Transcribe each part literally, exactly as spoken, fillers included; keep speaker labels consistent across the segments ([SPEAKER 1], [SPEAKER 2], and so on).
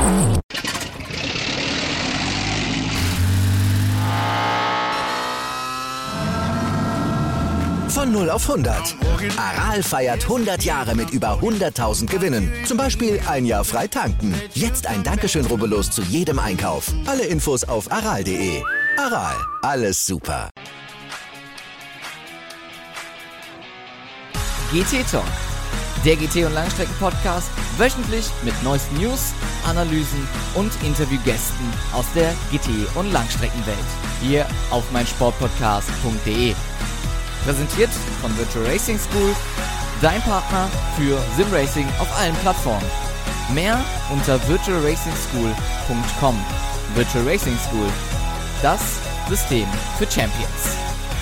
[SPEAKER 1] Von null auf hundert. Aral feiert hundert Jahre mit über hunderttausend Gewinnen. Zum Beispiel ein Jahr frei tanken. Jetzt ein Dankeschön, rubbellos zu jedem Einkauf. Alle Infos auf aral punkt de. Aral, alles super.
[SPEAKER 2] G T Talk, der G T- und Langstrecken-Podcast, wöchentlich mit neuesten News, Analysen und Interviewgästen aus der G T- und Langstreckenwelt. Hier auf meinsportpodcast punkt de. Präsentiert von Virtual Racing School, dein Partner für Simracing auf allen Plattformen. Mehr unter virtual racing school punkt com. Virtual Racing School, das System für Champions.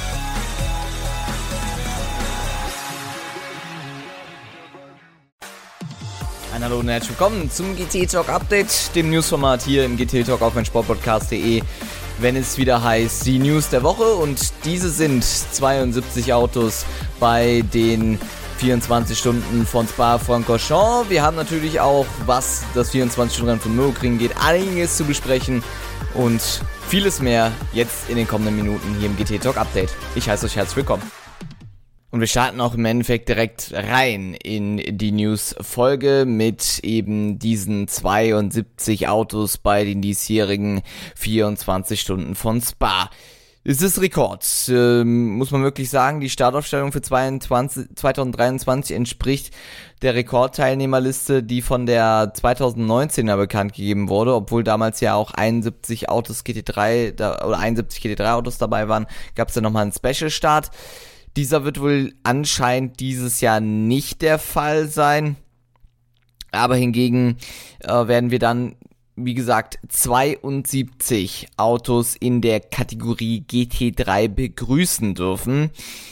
[SPEAKER 2] Ein Hallo und herzlich willkommen zum G T Talk Update, dem Newsformat hier im G T Talk auf meinsportpodcast punkt de. Wenn es wieder heißt, die News der Woche, und diese sind zweiundsiebzig Autos bei den vierundzwanzig Stunden von Spa-Francorchamps. Wir haben natürlich auch, was das vierundzwanzig-Stunden-Rennen von Nürburgring geht, einiges zu besprechen und vieles mehr jetzt in den kommenden Minuten hier im G T Talk Update. Ich heiße euch herzlich willkommen. Und wir starten auch im Endeffekt direkt rein in die News-Folge mit eben diesen zweiundsiebzig Autos bei den diesjährigen vierundzwanzig Stunden von Spa. Es ist Rekord, ähm, muss man wirklich sagen. Die Startaufstellung für zwanzig dreiundzwanzig entspricht der Rekordteilnehmerliste, die von der zweitausendneunzehner bekannt gegeben wurde, obwohl damals ja auch einundsiebzig Autos G T drei da, oder einundsiebzig G T drei Autos dabei waren, gab es ja nochmal einen Special-Start. Dieser wird wohl anscheinend dieses Jahr nicht der Fall sein, aber hingegen äh, werden wir dann, wie gesagt, zweiundsiebzig Autos in der Kategorie G T drei begrüßen dürfen.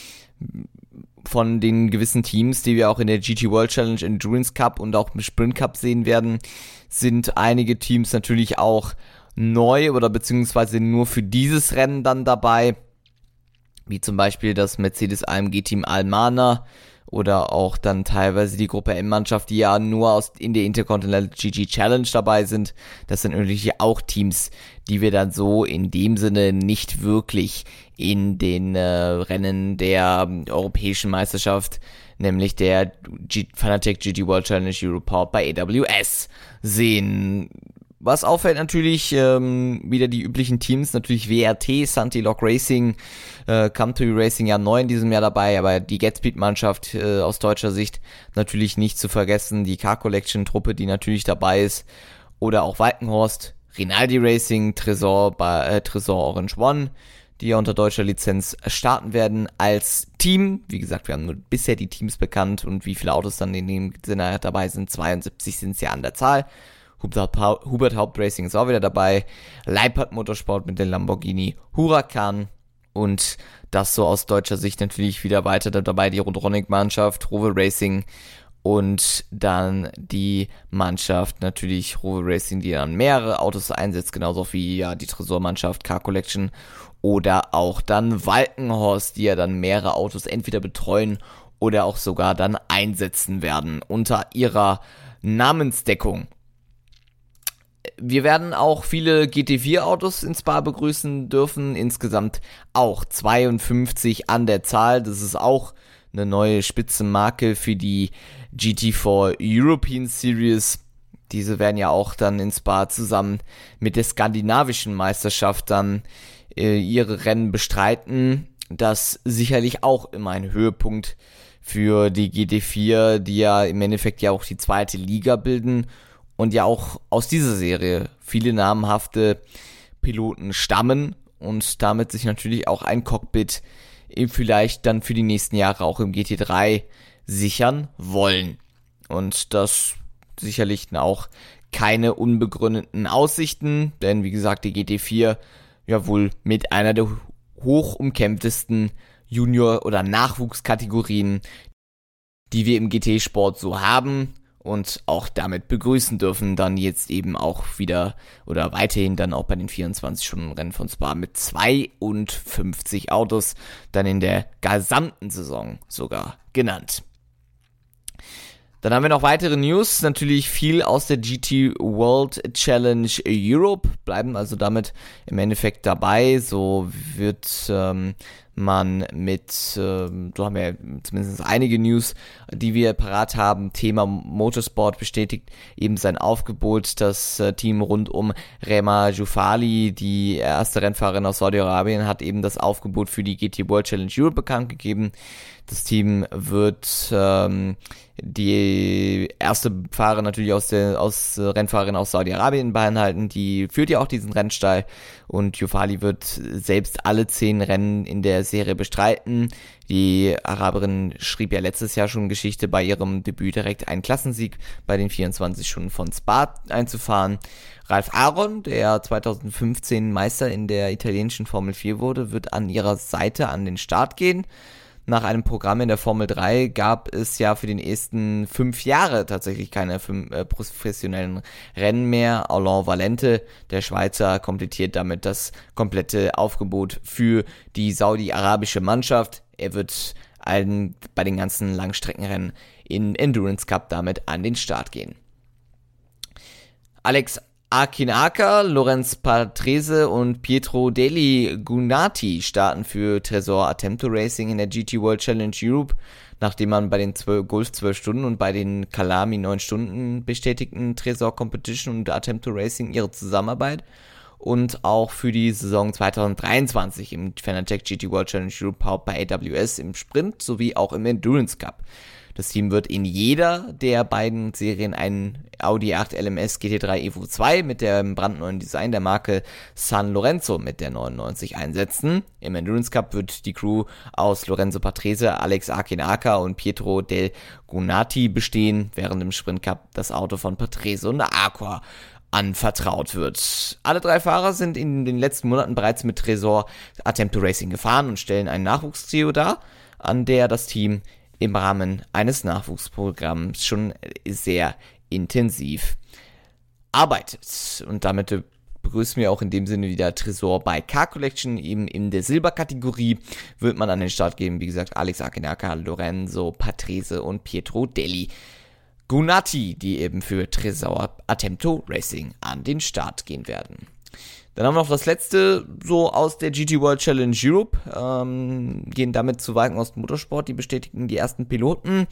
[SPEAKER 2] Von den gewissen Teams, die wir auch in der G T World Challenge, Endurance Cup und auch im Sprint Cup sehen werden, sind einige Teams natürlich auch neu oder beziehungsweise nur für dieses Rennen dann dabei, wie zum Beispiel das Mercedes-A M G-Team Almana oder auch dann teilweise die Gruppe M-Mannschaft, die ja nur aus in der Intercontinental G G Challenge dabei sind. Das sind natürlich auch Teams, die wir dann so in dem Sinne nicht wirklich in den äh, Rennen der äh, europäischen Meisterschaft, nämlich der G- Fanatec G T World Challenge Europe Powered by A W S sehen. Was auffällt natürlich, ähm, wieder die üblichen Teams, natürlich W R T, Santi Log Racing, äh, Come to Racing ja neu in diesem Jahr dabei, aber die Getspeed-Mannschaft äh, aus deutscher Sicht natürlich nicht zu vergessen, die Car Collection-Truppe, die natürlich dabei ist, oder auch Walkenhorst, Rinaldi Racing, Tresor, bei, äh, Tresor Orange One, die ja unter deutscher Lizenz starten werden als Team. Wie gesagt, wir haben nur bisher die Teams bekannt und wie viele Autos dann in dem Sinne dabei sind, zweiundsiebzig sind es ja an der Zahl. Hubert Haupt Racing ist auch wieder dabei, Leipert Motorsport mit dem Lamborghini Huracan und das so aus deutscher Sicht natürlich wieder weiter dabei, die Rodronic-Mannschaft, Rover Racing und dann die Mannschaft natürlich Rover Racing, die dann mehrere Autos einsetzt, genauso wie ja die Tresor-Mannschaft Car Collection oder auch dann Walkenhorst, die ja dann mehrere Autos entweder betreuen oder auch sogar dann einsetzen werden unter ihrer Namensdeckung. Wir werden auch viele G T vier Autos in Spa begrüßen dürfen, insgesamt auch zweiundfünfzig an der Zahl. Das ist auch eine neue Spitzenmarke für die G T vier European Series. Diese werden ja auch dann in Spa zusammen mit der skandinavischen Meisterschaft dann äh, ihre Rennen bestreiten. Das sicherlich auch immer ein Höhepunkt für die G T vier, die ja im Endeffekt ja auch die zweite Liga bilden. Und ja auch aus dieser Serie viele namhafte Piloten stammen und damit sich natürlich auch ein Cockpit vielleicht dann für die nächsten Jahre auch im G T drei sichern wollen. Und das sicherlich auch keine unbegründeten Aussichten, denn wie gesagt, die G T vier ja wohl mit einer der hoch umkämpftesten Junior- oder Nachwuchskategorien, die wir im G T-Sport so haben. Und auch damit begrüßen dürfen dann jetzt eben auch wieder oder weiterhin dann auch bei den vierundzwanzig-Stunden-Rennen von Spa mit zweiundfünfzig Autos dann in der gesamten Saison sogar genannt. Dann haben wir noch weitere News, natürlich viel aus der G T World Challenge Europe, bleiben also damit im Endeffekt dabei. So wird ähm, man mit, ähm, so haben wir zumindest einige News, die wir parat haben. Thema Motorsport bestätigt eben sein Aufgebot. Das äh, Team rund um Rema Joufali, die erste Rennfahrerin aus Saudi-Arabien, hat eben das Aufgebot für die G T World Challenge Europe bekannt gegeben. Das Team wird ähm, die erste Fahrerin natürlich aus der aus äh, Rennfahrerin aus Saudi-Arabien beinhalten. Die führt ja auch diesen Rennstall und Joufali wird selbst alle zehn Rennen in der Serie bestreiten. Die Araberin schrieb ja letztes Jahr schon Geschichte, bei ihrem Debüt direkt einen Klassensieg bei den vierundzwanzig Stunden von Spa einzufahren. Ralf Aron, der zweitausendfünfzehn Meister in der italienischen Formel vier wurde, wird an ihrer Seite an den Start gehen. Nach einem Programm in der Formel drei gab es ja für den ersten fünf Jahre tatsächlich keine fünf, äh, professionellen Rennen mehr. Alain Valente, der Schweizer, komplettiert damit das komplette Aufgebot für die saudi-arabische Mannschaft. Er wird allen, bei den ganzen Langstreckenrennen im Endurance Cup damit an den Start gehen. Alex Akinaka, Lorenz Patrese und Pietro Deli Gunati starten für Tresor Attempto Racing in der G T World Challenge Europe, nachdem man bei den zwölf, Golf zwölf Stunden und bei den Kalami neun Stunden bestätigten Tresor Competition und Attempto Racing ihre Zusammenarbeit und auch für die Saison zweitausenddreiundzwanzig im Fanatec G T World Challenge Europe powered bei A W S im Sprint sowie auch im Endurance Cup. Das Team wird in jeder der beiden Serien einen Audi acht L M S G T drei Evo zwei mit dem brandneuen Design der Marke San Lorenzo mit der neunundneunzig einsetzen. Im Endurance Cup wird die Crew aus Lorenzo Patrese, Alex Akinaka und Pietro Del Gunati bestehen, während im Sprint Cup das Auto von Patrese und Aqua anvertraut wird. Alle drei Fahrer sind in den letzten Monaten bereits mit Tresor Attempto Racing gefahren und stellen ein Nachwuchstrio dar, an der das Team im Rahmen eines Nachwuchsprogramms schon sehr intensiv arbeitet. Und damit begrüßen wir auch in dem Sinne wieder Tresor bei Car Collection. Eben in der Silberkategorie wird man an den Start geben, wie gesagt, Alex Akinaka, Lorenzo Patrese und Pietro Deli Gunati, die eben für Tresor Attempto Racing an den Start gehen werden. Dann haben wir noch das letzte so aus der G T World Challenge Europe, ähm, gehen damit zu Walkenost Motorsport, die bestätigen die ersten Piloten,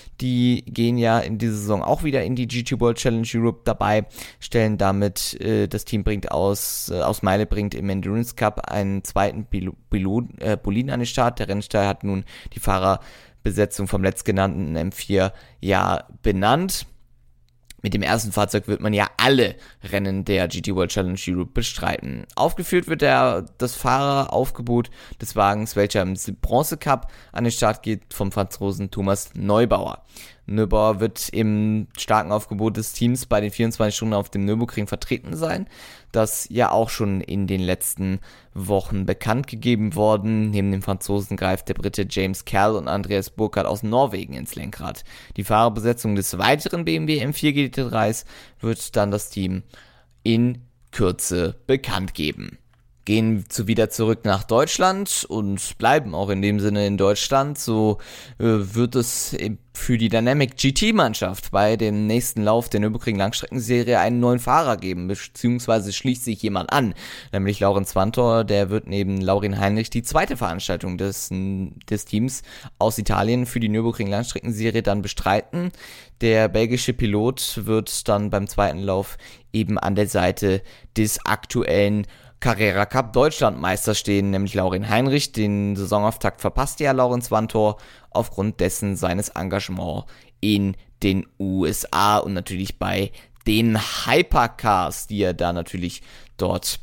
[SPEAKER 2] die gehen ja in dieser Saison auch wieder in die G T World Challenge Europe dabei, stellen damit, äh, das Team bringt aus, äh, aus Meile bringt im Endurance Cup einen zweiten Pil- Pilot, äh, Boliden an den Start. Der Rennstall hat nun die Fahrerbesetzung vom letztgenannten M vier ja benannt. Mit dem ersten Fahrzeug wird man ja alle Rennen der G T World Challenge Europe bestreiten. Aufgeführt wird der, das Fahreraufgebot des Wagens, welcher im Bronze Cup an den Start geht, vom Franzosen Thomas Neubauer. Neubauer wird im starken Aufgebot des Teams bei den vierundzwanzig Stunden auf dem Nürburgring vertreten sein. Das ja auch schon in den letzten Wochen bekannt gegeben worden. Neben dem Franzosen greift der Brite James Kerr und Andreas Burkhardt aus Norwegen ins Lenkrad. Die Fahrerbesetzung des weiteren B M W M vier G T drei wird dann das Team in Kürze bekannt geben. Gehen zu wieder zurück nach Deutschland und bleiben auch in dem Sinne in Deutschland. So äh, wird es für die Dynamic G T-Mannschaft bei dem nächsten Lauf der Nürburgring Langstreckenserie einen neuen Fahrer geben, beziehungsweise schließt sich jemand an, nämlich Laurens Vantor. Der wird neben Laurin Heinrich die zweite Veranstaltung des, des Teams aus Italien für die Nürburgring Langstreckenserie dann bestreiten. Der belgische Pilot wird dann beim zweiten Lauf eben an der Seite des aktuellen Carrera Cup Deutschlandmeister stehen, nämlich Laurin Heinrich. Den Saisonauftakt verpasste ja Laurens Vantor aufgrund dessen seines Engagements in den U S A und natürlich bei den Hypercars, die er da natürlich dort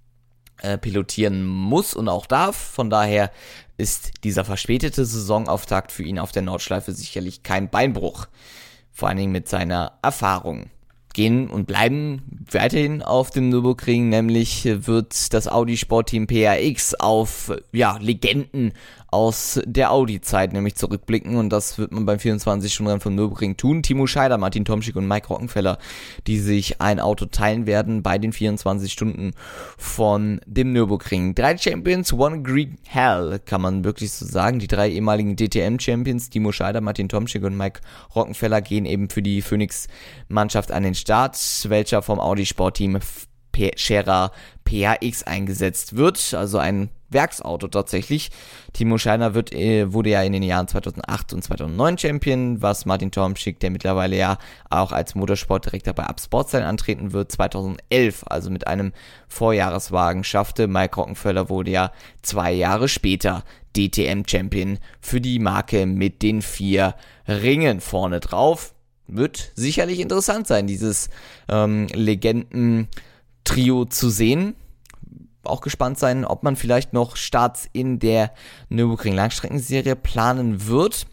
[SPEAKER 2] äh, pilotieren muss und auch darf. Von daher ist dieser verspätete Saisonauftakt für ihn auf der Nordschleife sicherlich kein Beinbruch, vor allen Dingen mit seiner Erfahrung. Gehen und bleiben weiterhin auf dem Nürburgring, nämlich wird das Audi Sportteam P R X auf ja, Legenden aus der Audi-Zeit nämlich zurückblicken und das wird man beim vierundzwanzig-Stunden-Rennen vom Nürburgring tun. Timo Scheider, Martin Tomschick und Mike Rockenfeller, die sich ein Auto teilen werden bei den vierundzwanzig Stunden von dem Nürburgring. Drei Champions, one green hell, kann man wirklich so sagen. Die drei ehemaligen D T M-Champions, Timo Scheider, Martin Tomschick und Mike Rockenfeller, gehen eben für die Phoenix-Mannschaft an den Start, welcher vom Audi-Sportteam Scherer P H X eingesetzt wird, also ein Werksauto tatsächlich. Timo Scheider wird, äh, wurde ja in den Jahren zweitausendacht und zweitausendneun Champion, was Martin Tomschick, der mittlerweile ja auch als Motorsportdirektor bei Up Sportsline antreten wird, zweitausendelf, also mit einem Vorjahreswagen schaffte. Mike Rockenfeller wurde ja zwei Jahre später D T M-Champion für die Marke mit den vier Ringen vorne drauf. Wird sicherlich interessant sein, dieses ähm, Legenden-Trio zu sehen. Auch gespannt sein, ob man vielleicht noch Starts in der Nürburgring-Langstreckenserie planen wird.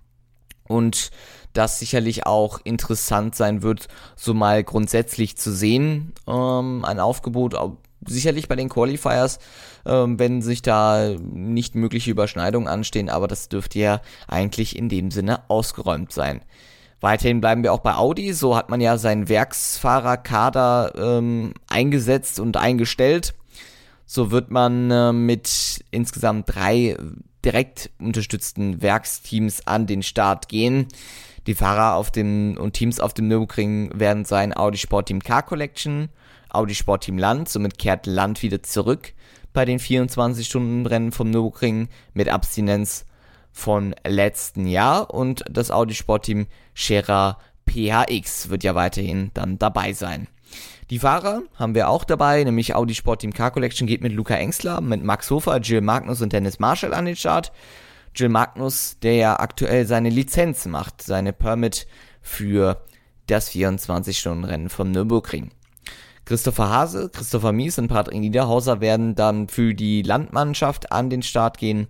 [SPEAKER 2] Und das sicherlich auch interessant sein wird, so mal grundsätzlich zu sehen. Ähm, ein Aufgebot, sicherlich bei den Qualifiers, ähm, wenn sich da nicht mögliche Überschneidungen anstehen, aber das dürfte ja eigentlich in dem Sinne ausgeräumt sein. Weiterhin bleiben wir auch bei Audi, so hat man ja seinen Werksfahrerkader ähm, eingesetzt und eingestellt. So wird man äh, mit insgesamt drei direkt unterstützten Werksteams an den Start gehen. Die Fahrer auf dem und Teams auf dem Nürburgring werden sein Audi Sportteam Car Collection, Audi Sportteam Land, somit kehrt Land wieder zurück bei den vierundzwanzig-Stunden-Rennen vom Nürburgring mit Abstinenz von letzten Jahr, und das Audi Sportteam Scherer P H X wird ja weiterhin dann dabei sein. Die Fahrer haben wir auch dabei, nämlich Audi Sportteam Car Collection geht mit Luca Engstler, mit Max Hofer, Jill Magnus und Dennis Marshall an den Start. Jill Magnus, der ja aktuell seine Lizenz macht, seine Permit für das vierundzwanzig-Stunden-Rennen vom Nürburgring. Christopher Hase, Christopher Mies und Patrick Niederhauser werden dann für die Landmannschaft an den Start gehen.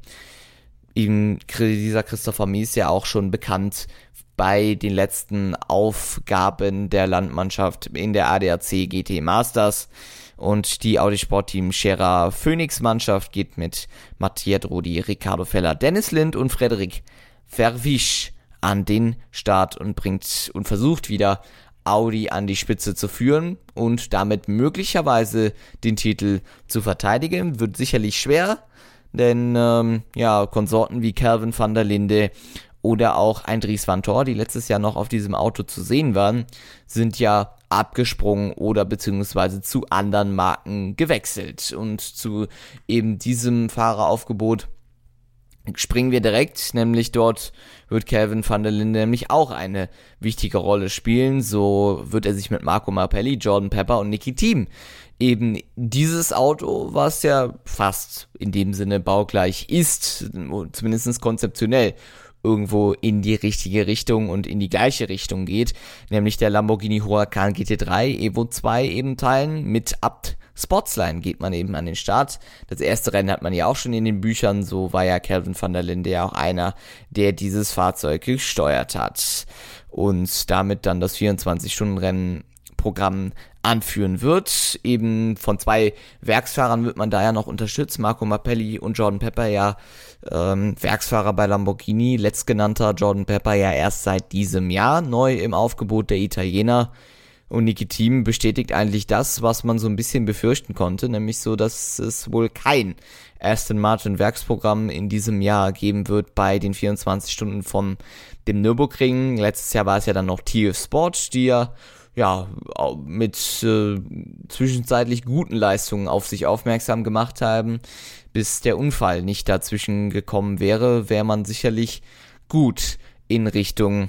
[SPEAKER 2] Eben dieser Christopher Mies ja auch schon bekannt bei den letzten Aufgaben der Landmannschaft in der A D A C G T Masters, und die Audi Sportteam Scherer Phoenix Mannschaft geht mit Matthias Rodi, Ricardo Feller, Dennis Lind und Frederik Verwisch an den Start und bringt und versucht wieder Audi an die Spitze zu führen und damit möglicherweise den Titel zu verteidigen. Wird sicherlich schwer, denn ähm, ja, Konsorten wie Calvin van der Linde oder auch ein Dries van Tor, die letztes Jahr noch auf diesem Auto zu sehen waren, sind ja abgesprungen oder beziehungsweise zu anderen Marken gewechselt. Und zu eben diesem Fahreraufgebot springen wir direkt, nämlich dort wird Calvin van der Linde nämlich auch eine wichtige Rolle spielen. So wird er sich mit Marco Marpelli, Jordan Pepper und Niki Thiem eben dieses Auto, was ja fast in dem Sinne baugleich ist, zumindest konzeptionell, irgendwo in die richtige Richtung und in die gleiche Richtung geht, nämlich der Lamborghini Huracan G T drei Evo zwei eben teilen. Mit Abt Sportsline geht man eben an den Start. Das erste Rennen hat man ja auch schon in den Büchern, so war ja Calvin van der Linde ja auch einer, der dieses Fahrzeug gesteuert hat und damit dann das vierundzwanzig-Stunden-Rennen Programm anführen wird. Eben von zwei Werksfahrern wird man da ja noch unterstützt. Marco Marpelli und Jordan Pepper ja ähm, Werksfahrer bei Lamborghini. Letztgenannter Jordan Pepper ja erst seit diesem Jahr neu im Aufgebot der Italiener. Und Niki Thiem bestätigt eigentlich das, was man so ein bisschen befürchten konnte, nämlich so, dass es wohl kein Aston Martin Werksprogramm in diesem Jahr geben wird bei den vierundzwanzig Stunden von dem Nürburgring. Letztes Jahr war es ja dann noch T F Sport, die ja ja, mit äh, zwischenzeitlich guten Leistungen auf sich aufmerksam gemacht haben. Bis der Unfall nicht dazwischen gekommen wäre, wäre man sicherlich gut in Richtung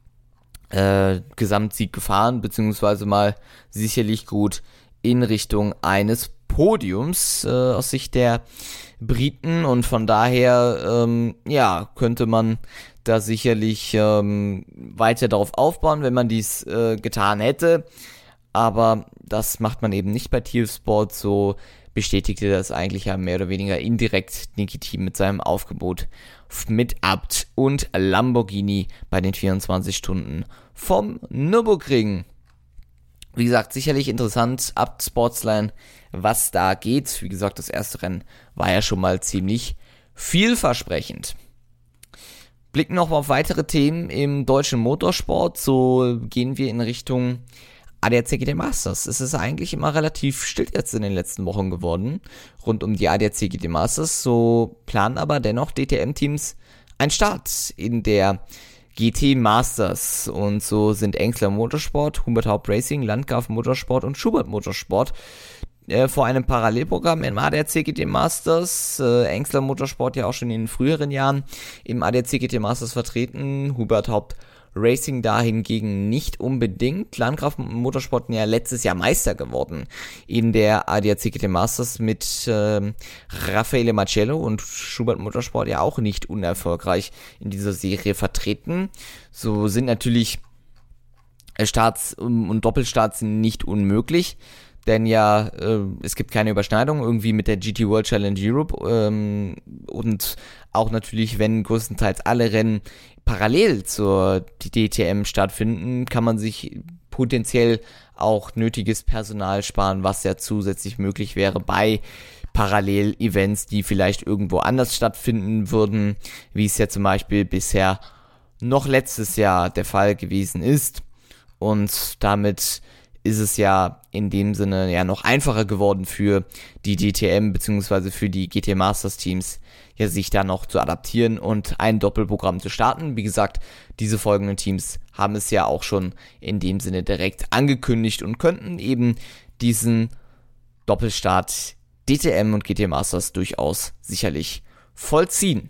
[SPEAKER 2] äh, Gesamtsieg gefahren, beziehungsweise mal sicherlich gut in Richtung eines Podiums äh, aus Sicht der Briten, und von daher ähm, ja, könnte man da sicherlich ähm, weiter darauf aufbauen, wenn man dies äh, getan hätte, aber das macht man eben nicht bei T F Sport. So bestätigte das eigentlich ja mehr oder weniger indirekt Niki Thiem mit seinem Aufgebot mit Abt und Lamborghini bei den vierundzwanzig Stunden vom Nürburgring. Wie gesagt, sicherlich interessant, Abt Sportsline, was da geht. Wie gesagt, das erste Rennen war ja schon mal ziemlich vielversprechend. Blicken noch auf weitere Themen im deutschen Motorsport, so gehen wir in Richtung A D A C G T Masters. Es ist eigentlich immer relativ still jetzt in den letzten Wochen geworden, rund um die A D A C G T Masters, so planen aber dennoch D T M-Teams einen Start in der G T Masters und so sind Engsler Motorsport, Hubert Haupt Racing, Landgraf Motorsport und Schubert Motorsport äh, vor einem Parallelprogramm im A D A C G T Masters. Äh, Engsler Motorsport ja auch schon in den früheren Jahren im A D A C G T Masters vertreten, Hubert Haupt Racing da hingegen nicht unbedingt. Landgraf Motorsport ja letztes Jahr Meister geworden in der A D A C G T Masters mit äh, Raffaele Marcello und Schubert Motorsport ja auch nicht unerfolgreich in dieser Serie vertreten. So sind natürlich Starts und Doppelstarts nicht unmöglich, denn ja, äh, es gibt keine Überschneidung irgendwie mit der G T World Challenge Europe ähm, und auch natürlich, wenn größtenteils alle Rennen parallel zur D T M stattfinden, kann man sich potenziell auch nötiges Personal sparen, was ja zusätzlich möglich wäre bei Parallel-Events, die vielleicht irgendwo anders stattfinden würden, wie es ja zum Beispiel bisher noch letztes Jahr der Fall gewesen ist. Und damit ist es ja in dem Sinne ja noch einfacher geworden für die D T M bzw. für die G T Masters Teams, ja sich da noch zu adaptieren und ein Doppelprogramm zu starten. Wie gesagt, diese folgenden Teams haben es ja auch schon in dem Sinne direkt angekündigt und könnten eben diesen Doppelstart D T M und G T Masters durchaus sicherlich vollziehen.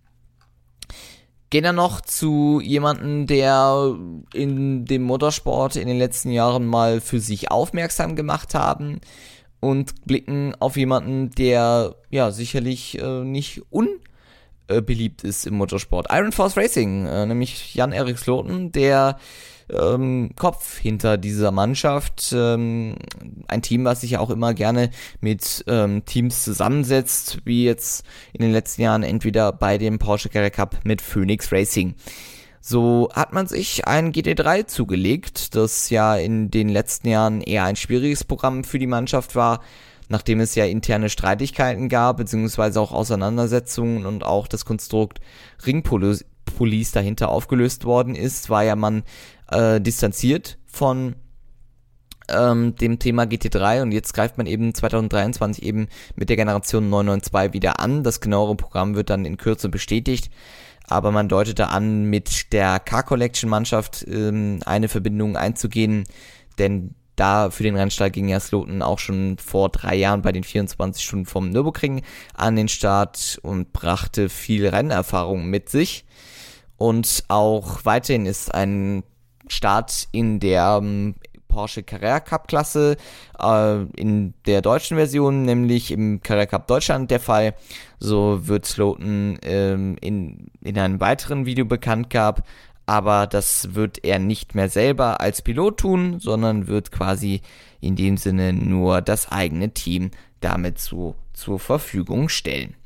[SPEAKER 2] Gehen dann noch zu jemandem, der in dem Motorsport in den letzten Jahren mal für sich aufmerksam gemacht haben und blicken auf jemanden, der ja sicherlich äh, nicht unbeliebt ist im Motorsport. Iron Force Racing, äh, nämlich Jan-Erik Sloten, der ähm, Kopf hinter dieser Mannschaft, ähm, ein Team, was sich ja auch immer gerne mit ähm, Teams zusammensetzt, wie jetzt in den letzten Jahren entweder bei dem Porsche Carrera Cup mit Phoenix Racing. So hat man sich ein G T drei zugelegt, das ja in den letzten Jahren eher ein schwieriges Programm für die Mannschaft war, nachdem es ja interne Streitigkeiten gab, beziehungsweise auch Auseinandersetzungen und auch das Konstrukt Ringpolice dahinter aufgelöst worden ist, war ja man äh, distanziert von ähm, dem Thema G T drei und jetzt greift man eben zwanzig dreiundzwanzig eben mit der Generation neun neun zwei wieder an. Das genauere Programm wird dann in Kürze bestätigt, aber man deutete an, mit der Car-Collection-Mannschaft ähm, eine Verbindung einzugehen, denn da für den Rennstall ging ja Sloten auch schon vor drei Jahren bei den vierundzwanzig Stunden vom Nürburgring an den Start und brachte viel Rennerfahrung mit sich. Und auch weiterhin ist ein Start in der ähm, Porsche Carrera Cup Klasse äh, in der deutschen Version, nämlich im Carrera Cup Deutschland der Fall. So wird Sloten ähm, in, in einem weiteren Video bekannt gab, aber das wird er nicht mehr selber als Pilot tun, sondern wird quasi in dem Sinne nur das eigene Team damit zu, zur Verfügung stellen.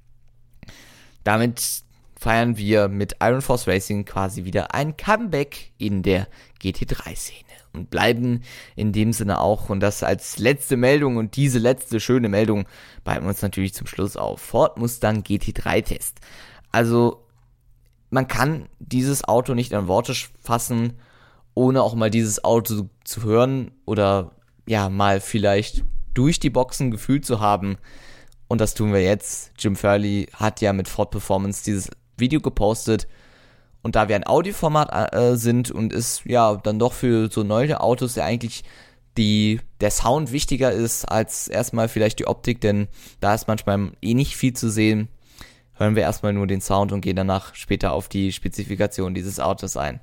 [SPEAKER 2] Damit feiern wir mit Iron Force Racing quasi wieder ein Comeback in der G T drei Szene und bleiben in dem Sinne auch, und das als letzte Meldung und diese letzte schöne Meldung bleiben uns natürlich zum Schluss auf, Ford Mustang G T drei Test. Also man kann dieses Auto nicht an Worte fassen, ohne auch mal dieses Auto zu hören oder ja mal vielleicht durch die Boxen gefühlt zu haben. Und das tun wir jetzt. Jim Furley hat ja mit Ford Performance dieses Video gepostet. Und da wir ein Audioformat äh, sind und es ja dann doch für so neue Autos ja eigentlich die, der Sound wichtiger ist als erstmal vielleicht die Optik, denn da ist manchmal eh nicht viel zu sehen, hören wir erstmal nur den Sound und gehen danach später auf die Spezifikation dieses Autos ein.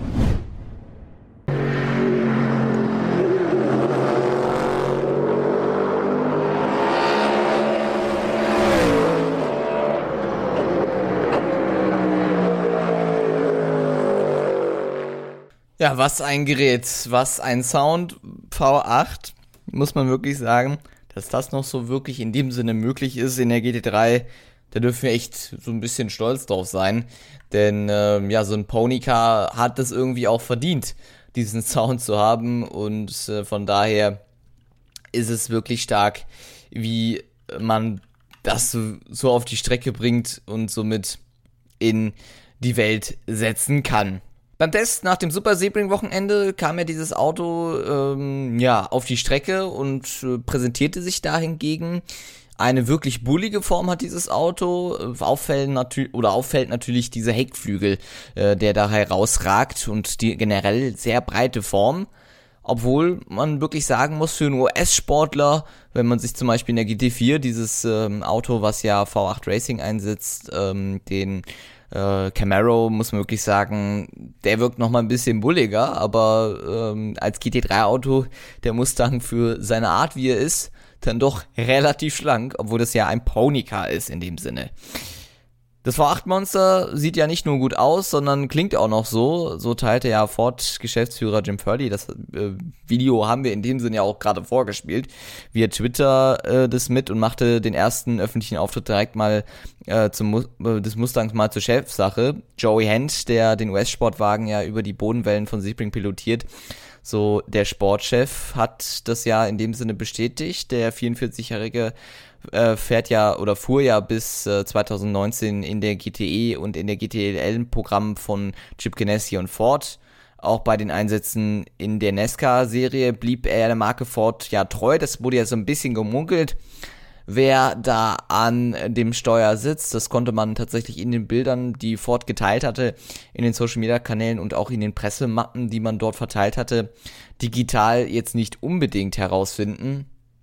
[SPEAKER 2] Ja, was ein Gerät, was ein Sound, V acht, muss man wirklich sagen, dass das noch so wirklich in dem Sinne möglich ist in der G T drei, da dürfen wir echt so ein bisschen stolz drauf sein, denn ähm, ja, so ein Ponycar hat es irgendwie auch verdient, diesen Sound zu haben und äh, von daher ist es wirklich stark, wie man das so auf die Strecke bringt und somit in die Welt setzen kann. Beim Test nach dem Super Sebring-Wochenende kam ja dieses Auto ähm, ja auf die Strecke und äh, präsentierte sich da hingegen. Eine wirklich bullige Form hat dieses Auto. Auffällt natürlich oder auffällt natürlich dieser Heckflügel, äh, der da herausragt und die generell sehr breite Form. Obwohl man wirklich sagen muss, für einen U S-Sportler, wenn man sich zum Beispiel in der G T vier, dieses ähm, Auto, was ja V acht Racing einsetzt, ähm, den äh, Camaro, muss man wirklich sagen, der wirkt nochmal ein bisschen bulliger, aber ähm, als G T drei Auto, der Mustang für seine Art, wie er ist, dann doch relativ schlank, obwohl das ja ein Ponycar ist in dem Sinne. Das V acht Monster sieht ja nicht nur gut aus, sondern klingt auch noch so. So teilte ja Ford-Geschäftsführer Jim Furley. Das äh, Video haben wir in dem Sinne ja auch gerade vorgespielt. Via Twitter äh, das mit und machte den ersten öffentlichen Auftritt direkt mal äh, zum äh, des Mustangs mal zur Chefsache. Joey Hent, der den U S-Sportwagen ja über die Bodenwellen von Sebring pilotiert, so der Sportchef, hat das ja in dem Sinne bestätigt. Der vierundvierzigjährige äh, fährt ja oder fuhr ja bis äh, zwanzig neunzehn in der G T E und in der G T L L-Programm von Chip Ganassi und Ford. Auch bei den Einsätzen in der NASCAR-Serie blieb er der Marke Ford ja treu. Das wurde ja so ein bisschen gemunkelt, wer da an dem Steuer sitzt. Das konnte man tatsächlich in den Bildern, die Ford geteilt hatte, in den Social-Media-Kanälen und auch in den Pressemappen, die man dort verteilt hatte, digital jetzt nicht unbedingt herausfinden.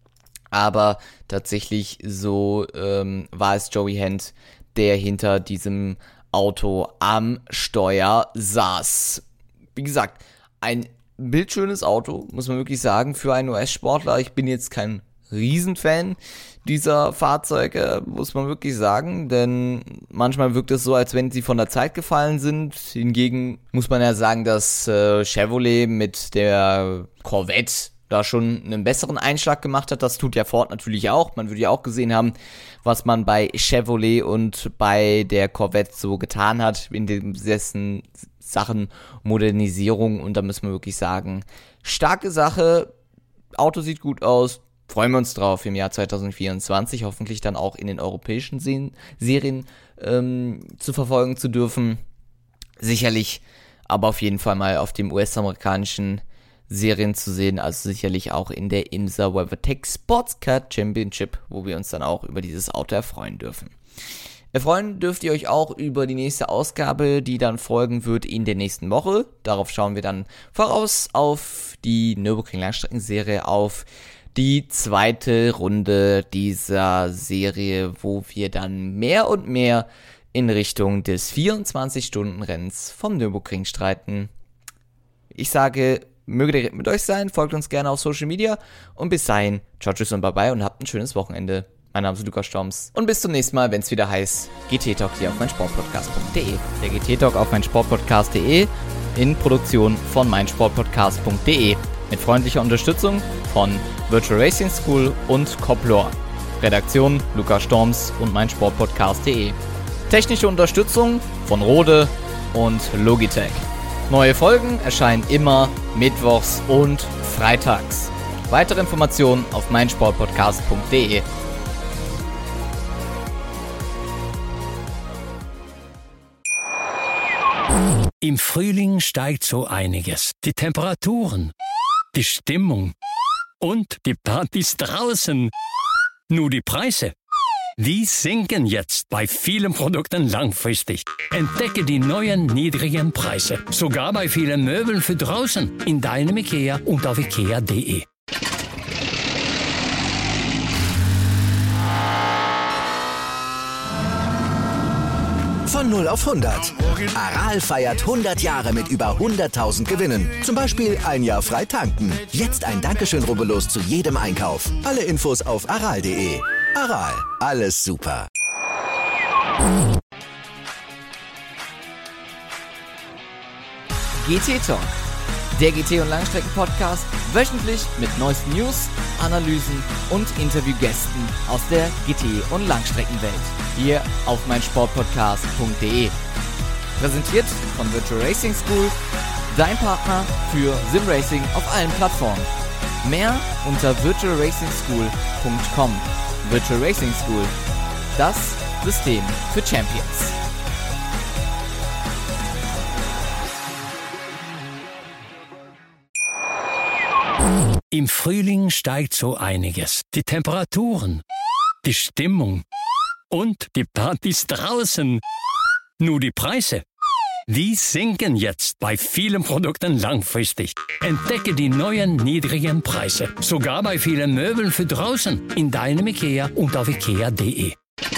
[SPEAKER 2] Aber tatsächlich so ähm, war es Joey Hent, der hinter diesem Auto am Steuer saß. Wie gesagt, ein bildschönes Auto, muss man wirklich sagen, für einen U S-Sportler. Ich bin jetzt kein Riesenfan dieser Fahrzeuge, muss man wirklich sagen, denn manchmal wirkt es so, als wenn sie von der Zeit gefallen sind. Hingegen muss man ja sagen, dass äh, Chevrolet mit der Corvette da schon einen besseren Einschlag gemacht hat. Das tut ja Ford natürlich auch. Man würde ja auch gesehen haben, was man bei Chevrolet und bei der Corvette so getan hat in den dessen Sachen Modernisierung. Und da müssen wir wirklich sagen, starke Sache. Auto sieht gut aus. Freuen wir uns drauf im Jahr zwanzig vierundzwanzig, hoffentlich dann auch in den europäischen Se- Serien ähm, zu verfolgen zu dürfen. Sicherlich, aber auf jeden Fall mal auf dem U S-amerikanischen Serien zu sehen, also sicherlich auch in der IMSA WeatherTech Sports Car Championship, wo wir uns dann auch über dieses Auto erfreuen dürfen. Erfreuen dürft ihr euch auch über die nächste Ausgabe, die dann folgen wird in der nächsten Woche. Darauf schauen wir dann voraus auf die Nürburgring Langstreckenserie, auf die zweite Runde dieser Serie, wo wir dann mehr und mehr in Richtung des vierundzwanzig-Stunden-Rennens vom Nürburgring streiten. Ich sage, möge der Ritt mit euch sein, folgt uns gerne auf Social Media und bis dahin, ciao, tschüss und bye bye und habt ein schönes Wochenende. Mein Name ist Lukas Storms und bis zum nächsten Mal, wenn es wieder heißt G T Talk hier auf meinsportpodcast punkt de. Der G T Talk auf meinsportpodcast punkt de in Produktion von meinsportpodcast punkt de mit freundlicher Unterstützung von Virtual Racing School und Coplor. Redaktion Lukas Storms und meinsportpodcast punkt de. Technische Unterstützung von Rode und Logitech. Neue Folgen erscheinen immer mittwochs und freitags. Weitere Informationen auf meinsportpodcast punkt de.
[SPEAKER 3] Im Frühling steigt so einiges. Die Temperaturen, die Stimmung und die Partys draußen. Nur die Preise, die sinken jetzt bei vielen Produkten langfristig. Entdecke die neuen niedrigen Preise. Sogar bei vielen Möbeln für draußen. In deinem IKEA und auf ikea punkt de.
[SPEAKER 1] Von null auf hundert. Aral feiert hundert Jahre mit über hunderttausend Gewinnen. Zum Beispiel ein Jahr frei tanken. Jetzt ein Dankeschön, rubbellos zu jedem Einkauf. Alle Infos auf aral punkt de. Aral, alles super.
[SPEAKER 2] G T Talk, der G T- und Langstrecken-Podcast, wöchentlich mit neuesten News, Analysen und Interviewgästen aus der G T- und Langstreckenwelt. Hier auf meinsportpodcast punkt de. Präsentiert von Virtual Racing School, dein Partner für Simracing auf allen Plattformen. Mehr unter virtual racing school punkt com. Virtual Racing School, Das System für Champions.
[SPEAKER 3] Im Frühling steigt so einiges. Die Temperaturen, die Stimmung und die Partys draußen. Nur die Preise, die sinken jetzt bei vielen Produkten langfristig. Entdecke die neuen niedrigen Preise. Sogar bei vielen Möbeln für draußen. In deinem IKEA und auf ikea punkt de.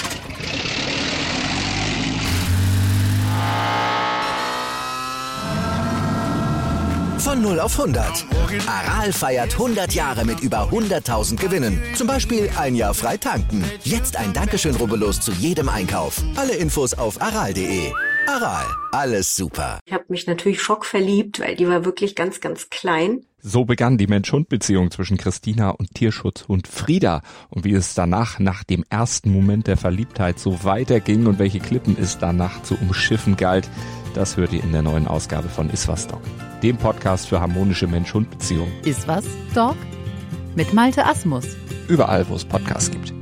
[SPEAKER 1] Von null auf hundert. Aral feiert hundert Jahre mit über hunderttausend Gewinnen. Zum Beispiel ein Jahr frei tanken. Jetzt ein Dankeschön, rubbellos zu jedem Einkauf. Alle Infos auf aral punkt de. Aral, alles super.
[SPEAKER 4] Ich habe mich natürlich schockverliebt, weil die war wirklich ganz, ganz klein.
[SPEAKER 5] So begann die Mensch-Hund-Beziehung zwischen Christina und Tierschutzhund Frieda. Und wie es danach, nach dem ersten Moment der Verliebtheit, so weiterging und welche Klippen es danach zu umschiffen galt, das hört ihr in der neuen Ausgabe von Iswas Dog, dem Podcast für harmonische Mensch-Hund-Beziehungen.
[SPEAKER 6] Iswas Dog? Mit Malte Asmus.
[SPEAKER 5] Überall, wo es Podcasts gibt.